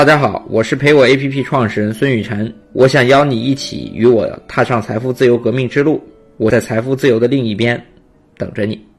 大家好，我是陪我 APP 创始人孙雨晨，我想邀你一起与我踏上财富自由革命之路，我在财富自由的另一边等着你。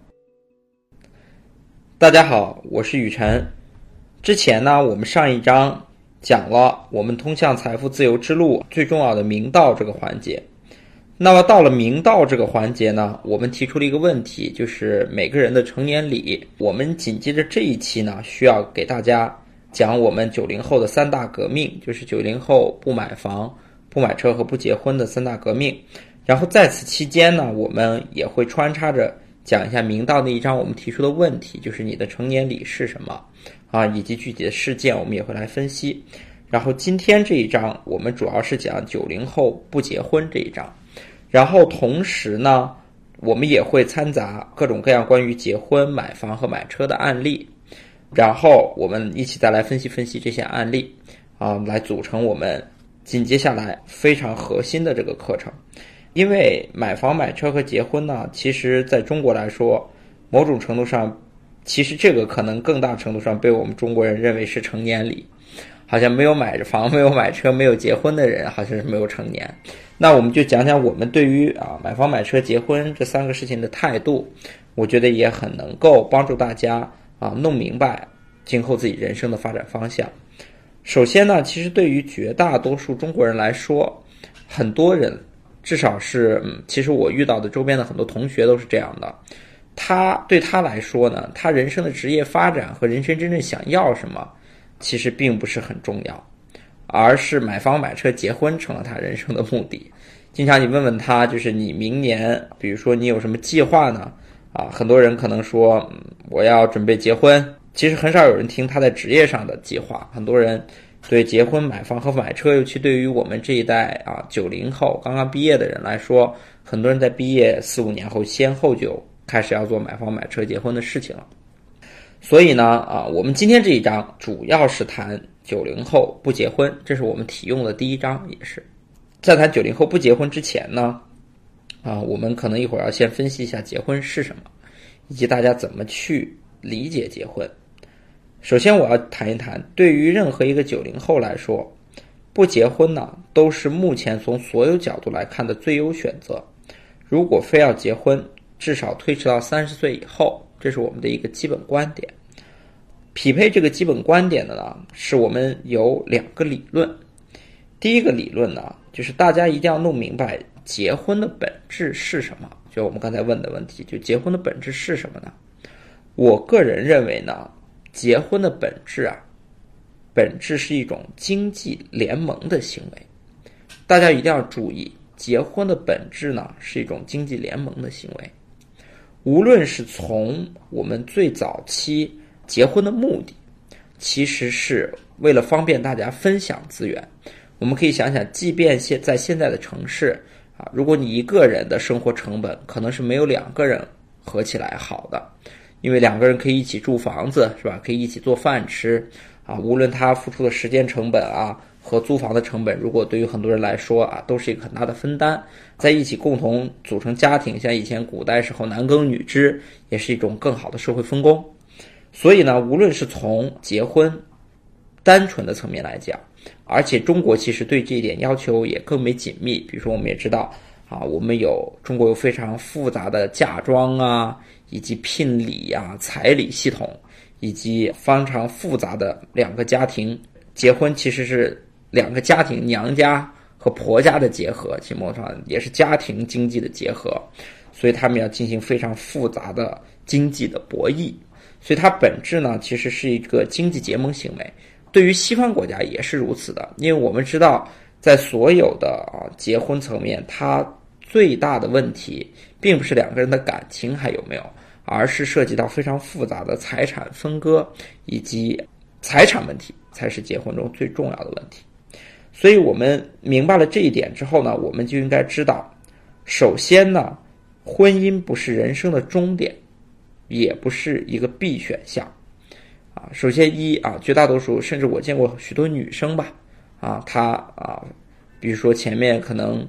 大家好，我是雨晨。之前呢，我们上一章讲了我们通向财富自由之路最重要的明道这个环节。那么到了明道这个环节呢，我们提出了一个问题，就是每个人的成年礼。我们紧接着这一期呢，需要给大家讲我们90后的三大革命，就是90后不买房、不买车和不结婚的三大革命。然后在此期间呢，我们也会穿插着讲一下明道那一章我们提出的问题，就是你的成年礼是什么啊，以及具体的事件我们也会来分析。然后今天这一章我们主要是讲90后不结婚这一章，然后同时呢，我们也会掺杂各种各样关于结婚、买房和买车的案例。然后我们一起再来分析分析这些案例来组成我们紧接下来非常核心的这个课程。因为买房买车和结婚呢，其实在中国来说，某种程度上其实这个可能更大程度上被我们中国人认为是成年礼，好像没有买房、没有买车、没有结婚的人好像是没有成年。那我们就讲讲我们对于买房买车结婚这三个事情的态度，我觉得也很能够帮助大家弄明白今后自己人生的发展方向。首先呢，其实对于绝大多数中国人来说，很多人至少是其实我遇到的周边的很多同学都是这样的，对他来说呢，他人生的职业发展和人生真正想要什么其实并不是很重要，而是买房买车结婚成了他人生的目的。经常你问问他，就是你明年比如说你有什么计划呢？很多人可能说我要准备结婚，其实很少有人听他在职业上的计划。很多人对结婚、买房和买车，尤其对于我们这一代90后刚刚毕业的人来说，很多人在毕业4-5年后先后就开始要做买房买车结婚的事情了。所以呢我们今天这一章主要是谈90后不结婚，这是我们体用的第一章。也是在谈90后不结婚之前呢我们可能一会儿要先分析一下结婚是什么，以及大家怎么去理解结婚。首先我要谈一谈，对于任何一个90后来说，不结婚呢都是目前从所有角度来看的最优选择。如果非要结婚，至少推迟到30岁以后，这是我们的一个基本观点。匹配这个基本观点的呢，是我们有2个理论。第一个理论呢，就是大家一定要弄明白结婚的本质是什么，就我们刚才问的问题，就结婚的本质是什么呢？我个人认为呢，结婚的本质是一种经济联盟的行为。大家一定要注意，结婚的本质呢是一种经济联盟的行为。无论是从我们最早期结婚的目的，其实是为了方便大家分享资源。我们可以想想，即便在现在的城市如果你一个人的生活成本可能是没有2个人合起来好的，因为2个人可以一起住房子，是吧？可以一起做饭吃无论他付出的时间成本和租房的成本，如果对于很多人来说都是一个很大的分担，在一起共同组成家庭，像以前古代时候男耕女织，也是一种更好的社会分工。所以呢，无论是从结婚单纯的层面来讲，而且中国其实对这一点要求也更为紧密。比如说我们也知道我们中国有非常复杂的嫁妆以及聘礼彩礼系统，以及非常复杂的2个家庭结婚，其实是2个家庭，娘家和婆家的结合，其某种上也是家庭经济的结合，所以他们要进行非常复杂的经济的博弈。所以它本质呢，其实是一个经济结盟行为。对于西方国家也是如此的，因为我们知道在所有的结婚层面，它最大的问题并不是2个人的感情还有没有，而是涉及到非常复杂的财产分割以及财产问题，才是结婚中最重要的问题。所以我们明白了这一点之后呢，我们就应该知道，首先呢，婚姻不是人生的终点，也不是一个必选项首先绝大多数，甚至我见过许多女生吧她比如说前面可能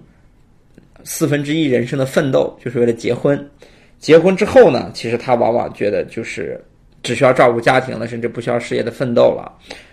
1/4人生的奋斗就是为了结婚，结婚之后呢，其实她往往觉得就是只需要照顾家庭了，甚至不需要事业的奋斗了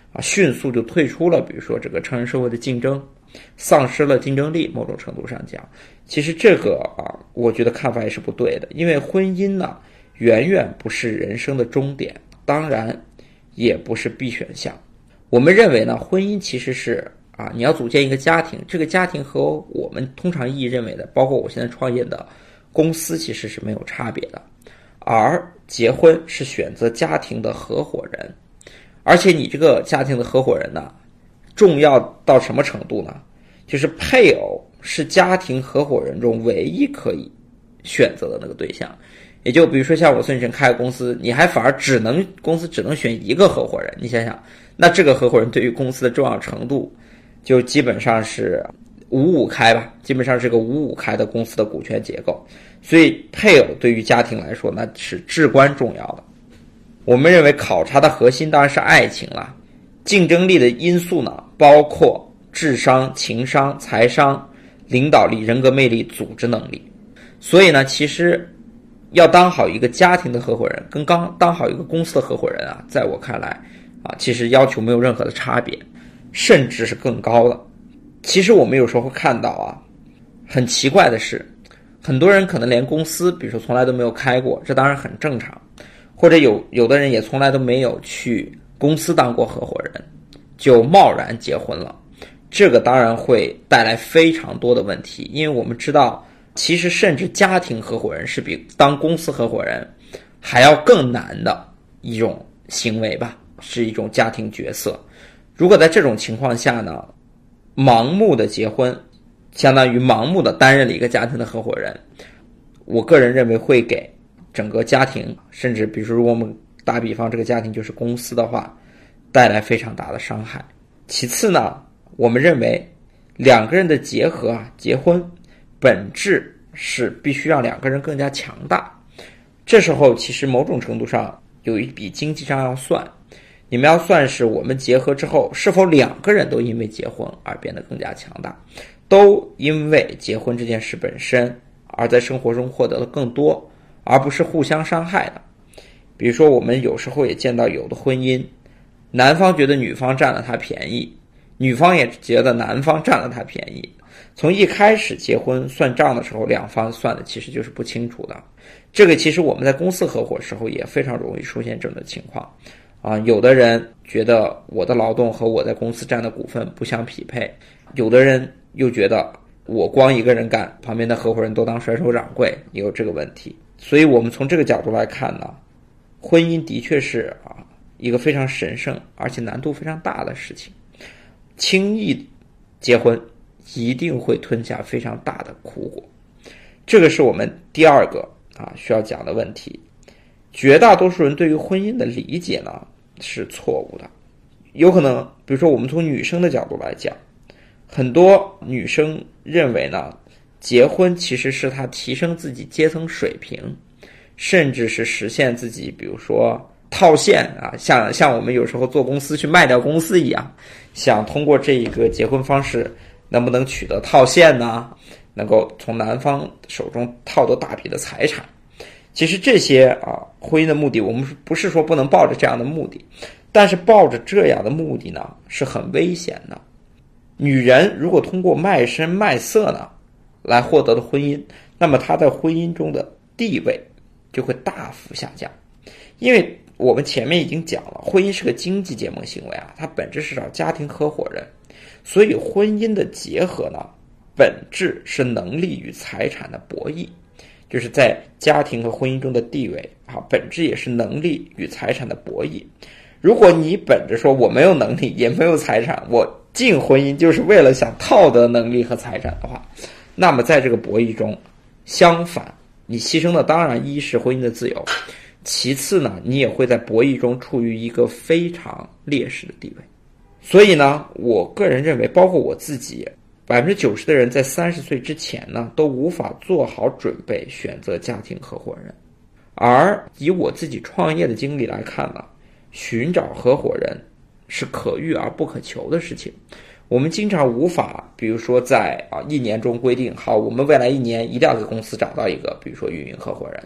迅速就退出了比如说这个成人社会的竞争，丧失了竞争力，某种程度上讲，其实这个我觉得看法也是不对的。因为婚姻呢远远不是人生的终点，当然也不是必选项。我们认为呢，婚姻其实是你要组建一个家庭，这个家庭和我们通常意义认为的，包括我现在创业的公司其实是没有差别的。而结婚是选择家庭的合伙人，而且你这个家庭的合伙人呢，重要到什么程度呢？就是配偶是家庭合伙人中唯一可以选择的那个对象。也就比如说像我孙宇晨开个公司，你还反而公司只能选一个合伙人，你想想，那这个合伙人对于公司的重要程度就基本上是5-5开吧，基本上是个5-5开的公司的股权结构。所以配偶对于家庭来说那是至关重要的。我们认为考察的核心当然是爱情了，竞争力的因素呢包括智商、情商、财商、领导力、人格魅力、组织能力。所以呢，其实要当好一个家庭的合伙人跟当好一个公司的合伙人在我看来其实要求没有任何的差别，甚至是更高的。其实我们有时候会看到很奇怪的是，很多人可能连公司比如说从来都没有开过，这当然很正常，或者有的人也从来都没有去公司当过合伙人，就贸然结婚了。这个当然会带来非常多的问题，因为我们知道其实甚至家庭合伙人是比当公司合伙人还要更难的一种行为吧，是一种家庭角色。如果在这种情况下呢，盲目的结婚相当于盲目的担任了一个家庭的合伙人，我个人认为会给整个家庭，甚至比如说如果我们打比方这个家庭就是公司的话，带来非常大的伤害。其次呢，我们认为两个人的结合结婚本质是必须让两个人更加强大。这时候其实某种程度上有一笔经济账要算，你们要算是我们结合之后是否两个人都因为结婚而变得更加强大，都因为结婚这件事本身而在生活中获得的更多，而不是互相伤害的。比如说我们有时候也见到有的婚姻，男方觉得女方占了他便宜，女方也觉得男方占了他便宜，从一开始结婚算账的时候，两方算的其实就是不清楚的。这个其实我们在公司合伙时候也非常容易出现这种情况有的人觉得我的劳动和我在公司占的股份不相匹配，有的人又觉得我光一个人干，旁边的合伙人都当甩手掌柜，也有这个问题。所以我们从这个角度来看呢，婚姻的确是一个非常神圣而且难度非常大的事情。轻易结婚一定会吞下非常大的苦果，这个是我们第二个需要讲的问题。绝大多数人对于婚姻的理解呢是错误的，有可能比如说我们从女生的角度来讲，很多女生认为呢，结婚其实是她提升自己阶层水平，甚至是实现自己比如说套现像我们有时候做公司去卖掉公司一样，想通过这一个结婚方式能不能取得套现呢，能够从男方手中套得大笔的财产。其实这些婚姻的目的，我们不是说不能抱着这样的目的，但是抱着这样的目的呢是很危险的。女人如果通过卖身卖色呢来获得的婚姻，那么她在婚姻中的地位就会大幅下降。因为我们前面已经讲了，婚姻是个经济结盟行为它本质是找家庭合伙人，所以婚姻的结合呢本质是能力与财产的博弈，就是在家庭和婚姻中的地位本质也是能力与财产的博弈。如果你本着说我没有能力也没有财产，我进婚姻就是为了想套得能力和财产的话，那么在这个博弈中，相反你牺牲的当然一是婚姻的自由，其次呢你也会在博弈中处于一个非常劣势的地位。所以呢我个人认为，包括我自己，90%的人在30岁之前呢都无法做好准备选择家庭合伙人。而以我自己创业的经历来看呢，寻找合伙人是可遇而不可求的事情。我们经常无法比如说在1年中规定好，我们未来1年一定要给公司找到一个比如说运营合伙人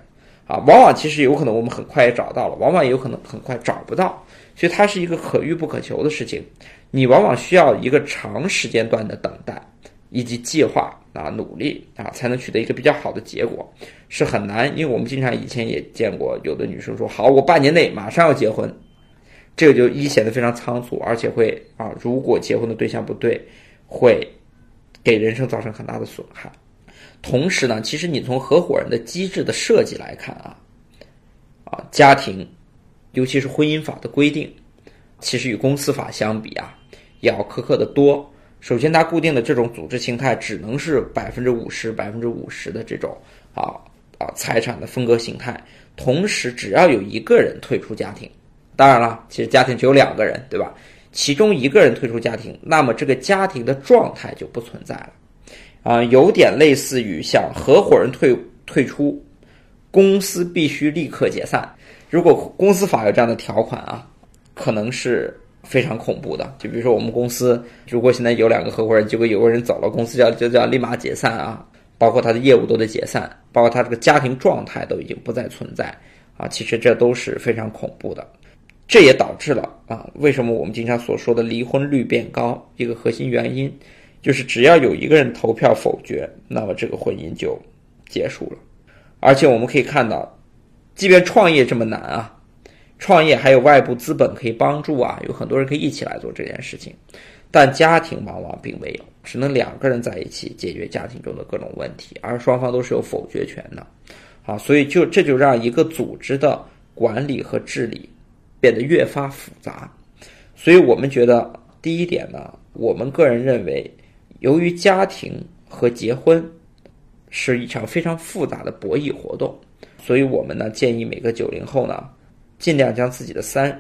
往往其实有可能我们很快也找到了，往往也有可能很快找不到，所以它是一个可遇不可求的事情。你往往需要一个长时间段的等待以及计划努力才能取得一个比较好的结果，是很难。因为我们经常以前也见过有的女生说，好，我半年内马上要结婚，这个就显得非常仓促，而且会如果结婚的对象不对，会给人生造成很大的损害。同时呢，其实你从合伙人的机制的设计来看家庭尤其是婚姻法的规定，其实与公司法相比也要苛刻的多。首先它固定的这种组织形态只能是 50% 的这种财产的分割形态，同时只要有一个人退出家庭，当然了，其实家庭只有2个人，对吧？其中一个人退出家庭，那么这个家庭的状态就不存在了有点类似于像合伙人退出，公司必须立刻解散。如果公司法有这样的条款可能是非常恐怖的。就比如说我们公司如果现在有2个合伙人，结果有个人走了，公司就叫立马解散包括他的业务都得解散，包括他这个家庭状态都已经不再存在其实这都是非常恐怖的。这也导致了为什么我们经常所说的离婚率变高，一个核心原因就是只要有一个人投票否决，那么这个婚姻就结束了。而且我们可以看到，即便创业这么难创业还有外部资本可以帮助有很多人可以一起来做这件事情，但家庭往往并没有，只能2个人在一起解决家庭中的各种问题，而双方都是有否决权的所以这就让一个组织的管理和治理变得越发复杂。所以我们觉得第一点呢，我们个人认为，由于家庭和结婚是一场非常复杂的博弈活动，所以我们呢建议每个90后呢，尽量将自己的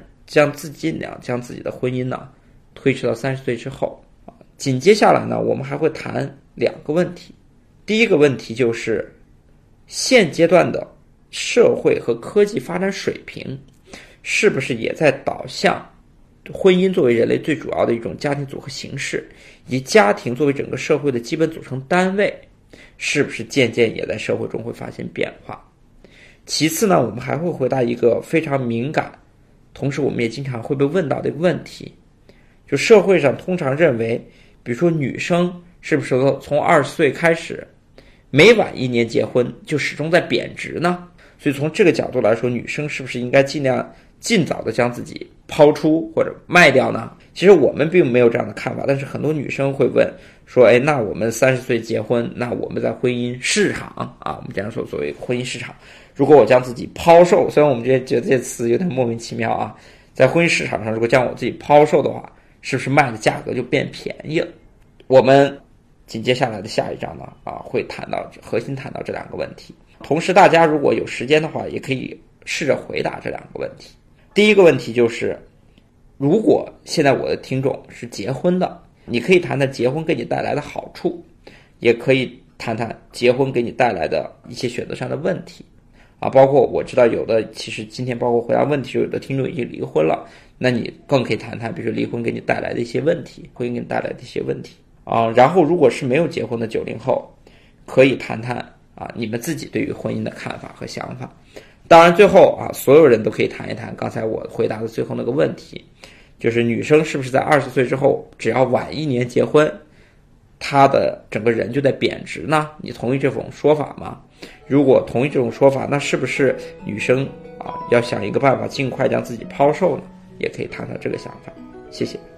婚姻呢推迟到30岁之后。紧接下来呢，我们还会谈2个问题。第一个问题就是现阶段的社会和科技发展水平是不是也在导向婚姻作为人类最主要的一种家庭组合形式，以及家庭作为整个社会的基本组成单位，是不是渐渐也在社会中会发生变化。其次呢，我们还会回答一个非常敏感，同时我们也经常会被问到的一个问题，就社会上通常认为，比如说女生是不是从20岁开始每晚1年结婚就始终在贬值呢？所以从这个角度来说，女生是不是应该尽早的将自己抛出或者卖掉呢？其实我们并没有这样的看法，但是很多女生会问说，那我们30岁结婚，那我们在婚姻市场我们讲所谓婚姻市场，如果我将自己抛售，虽然我们觉得这词有点莫名其妙在婚姻市场上如果将我自己抛售的话，是不是卖的价格就变便宜了？我们紧接下来的下一章呢会核心谈到这2个问题。同时大家如果有时间的话，也可以试着回答这2个问题。第一个问题就是，如果现在我的听众是结婚的，你可以谈谈结婚给你带来的好处，也可以谈谈结婚给你带来的一些选择上的问题包括我知道有的，其实今天包括回答问题有的听众已经离婚了，那你更可以谈谈比如说离婚给你带来的一些问题，婚姻给你带来的一些问题然后如果是没有结婚的90后，可以谈谈你们自己对于婚姻的看法和想法。当然最后所有人都可以谈一谈刚才我回答的最后那个问题，就是女生是不是在20岁之后只要晚1年结婚，她的整个人就在贬值呢？你同意这种说法吗？如果同意这种说法，那是不是女生要想一个办法尽快将自己抛售呢？也可以谈谈这个想法。谢谢。